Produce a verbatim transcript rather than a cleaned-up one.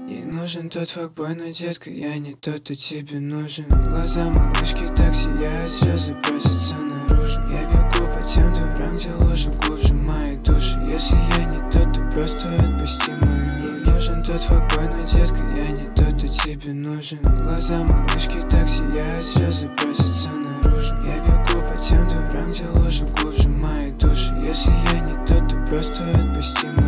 Ей нужен тот факбой, но, детка, я не тот, кто тебе нужен. Глаза малышки так сияют, слезы просятся наружу. Я бегу по тем дворам, где лужи глубже моей души. Если я не тот, то просто отпусти мои руки. Нужен тот факбой, но, детка, я не тот, кто тебе нужен. Глаза малышки так сияют, слезы просятся наружу. Я бегу по тем дворам, где лужи глубже моей души. Если я не тот, то просто отпусти мои руки.